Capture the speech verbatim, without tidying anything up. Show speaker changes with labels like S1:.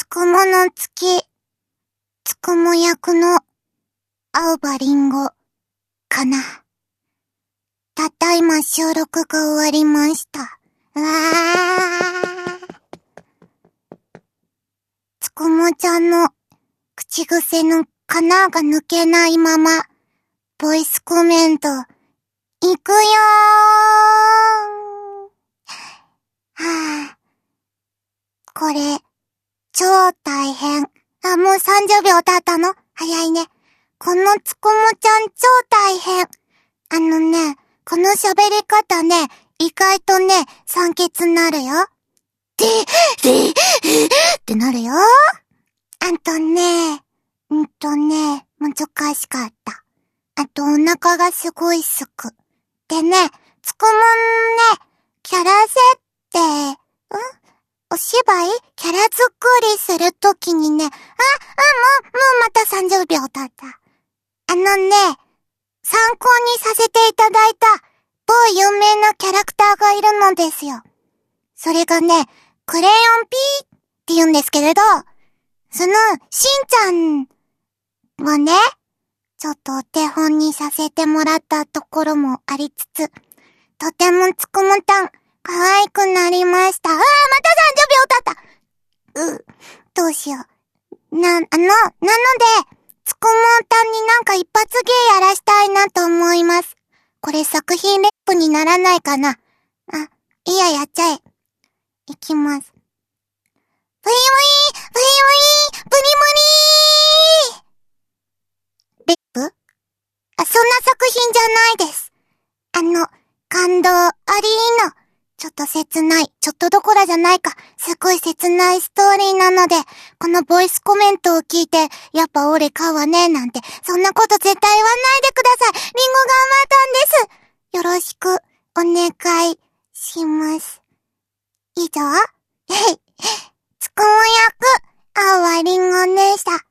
S1: くもの月、つくも役の青葉りんごかな。たった今収録が終わりました。うわー。つくもちゃんの口癖のかなが抜けないまま、ボイスコメント、いくよー。はぁ。これ、超大変。あ、もうさんじゅうびょう経ったの？早いね。このつくもちゃん超大変。あのね、この喋り方ね、意外とね、酸欠なるよ。で、で、ってなるよ。あとね、うんとね、難しかった。あとお腹がすごいすく。でね、つくもんね、キャラ設定、ん？お芝居？キャラ作りするときにね、あ、あ、もう、もうまたさんじゅうびょう経った。あのね、参考にさせていただいた、某有名なキャラクターがいるのですよ。それがね、クレヨンピーって言うんですけれど、その、しんちゃんをね、ちょっとお手本にさせてもらったところもありつつ、とてもつくもたん、可愛くなりました。ああ、またさんじゅうびょう経った。う、どうしよう。な、あの、なので、つくもたんになんか一発芸やらしたいなと思います。これ作品レップにならないかな。あ、いいや、やっちゃえ。いきます。ブイブイ、ブイブイ、ブリブリーレップ？あ、そんな作品じゃないです。あの、感動ありーの。ちょっと切ない、ちょっとどころじゃないか、すごい切ないストーリーなので、このボイスコメントを聞いて、やっぱ俺買うわね、なんて、そんなこと絶対言わないでください。リンゴ頑張ったんです。よろしく、お願いします。以上、えい、つくも役、青葉りんごでした。